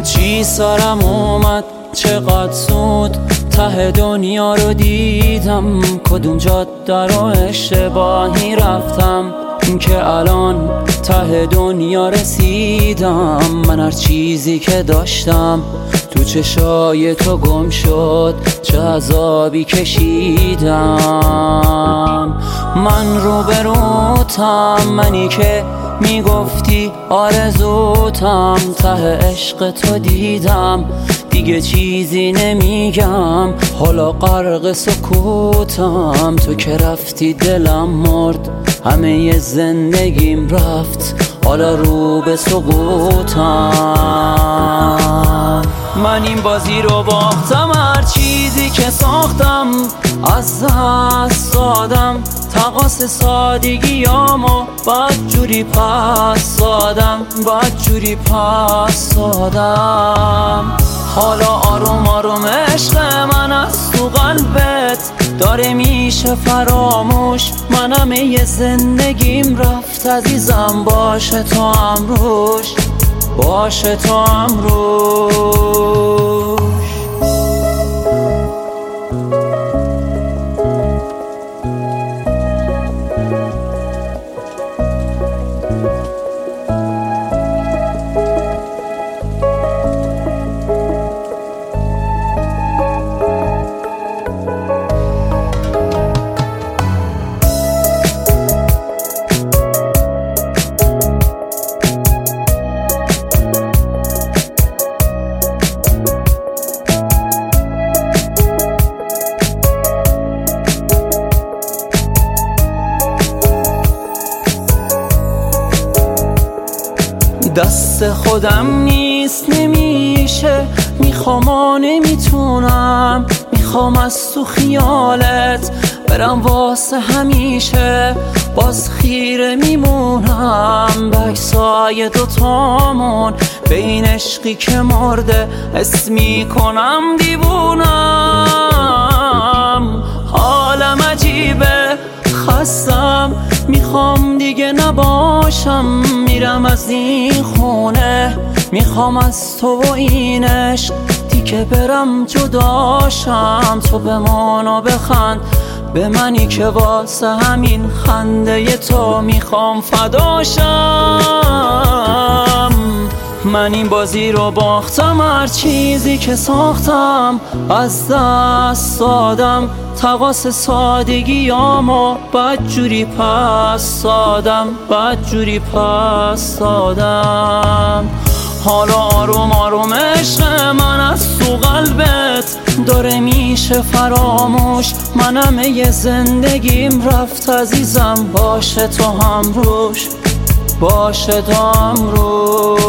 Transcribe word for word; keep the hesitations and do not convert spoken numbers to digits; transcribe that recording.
چی سرم اومد چقدر زود ته دنیا رو دیدم، کدوم جاده رو اشتباهی رفتم که الان ته دنیا رسیدم. من هر چیزی که داشتم تو چشای تو گم شد، چه عذابی کشیدم. من روبروتم، منی که میگفتی آرزوتم، ته عشق تو دیدم دیگه چیزی نمیگم، حالا غرق سکوتم. تو که رفتی دلم مرد، همه زندگیم رفت، حالا رو به سقوطم. من این بازی رو باختم، هر چیزی که ساختم از دست دادم، تقاص سادگیامو بد جوری پس دادم، بد جوری پس دادم. حالا آروم آروم عشق من از تو قلبت داره میشه فراموش، من همه زندگیم رفت عزیزم، باشه تو هم روش، باشه تو هم روش. دست خودم نیست نمیشه، میخوام و نمیتونم، میخوام از تو خیالت برم واسه همیشه، باز خیره میمونم به عکسای دوتامون، به این عشقی که مرده حس میکنم دیوونم. حالم عجیبه خستم، میخوام دیگه نباشم، میرم از این خونه، میخوام از تو و این عشق دیگه برم جداشم. تو بمان و بخند به منی که واسه همین خنده تو میخوام فداشم. من این بازی رو باختم، هر چیزی که ساختم از دست دادم، تقاص سادگیامو بد جوری پس دادم، بد جوری پس دادم. حالا آروم آروم عشق من از تو قلبت داره میشه فراموش، من همه زندگیم رفت عزیزم، باشه تو هم روش، باشه تو هم روش.